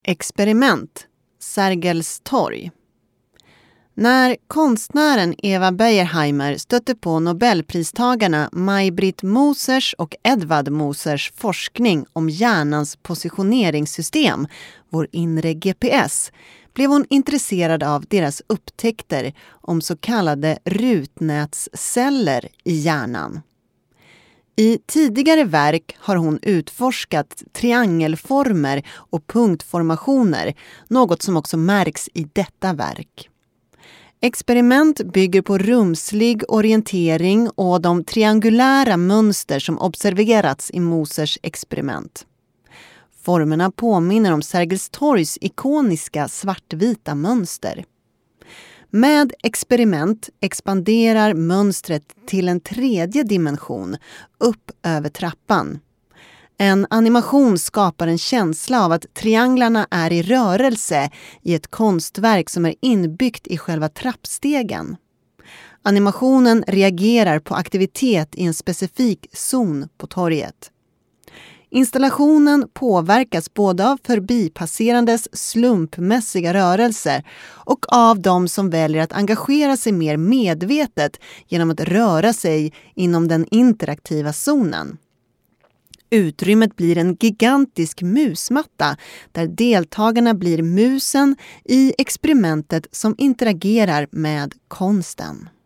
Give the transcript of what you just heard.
Experiment, Sergels torg. När konstnären Eva Bayerheimer stötte på Nobelpristagarna Maj-Britt Mosers och Edvard Mosers forskning om hjärnans positioneringssystem, vår inre GPS, blev hon intresserad av deras upptäckter om så kallade rutnätsceller i hjärnan. I tidigare verk har hon utforskat triangelformer och punktformationer, något som också märks i detta verk. Experiment bygger på rumslig orientering och de triangulära mönster som observerats i Mosers experiment. Formerna påminner om Sergels torgs ikoniska svartvita mönster. Med experiment expanderar mönstret till en tredje dimension, upp över trappan. En animation skapar en känsla av att trianglarna är i rörelse i ett konstverk som är inbyggt i själva trappstegen. Animationen reagerar på aktivitet i en specifik zon på torget. Installationen påverkas både av förbipasserandes slumpmässiga rörelser och av de som väljer att engagera sig mer medvetet genom att röra sig inom den interaktiva zonen. Utrymmet blir en gigantisk musmatta där deltagarna blir musen i experimentet som interagerar med konsten.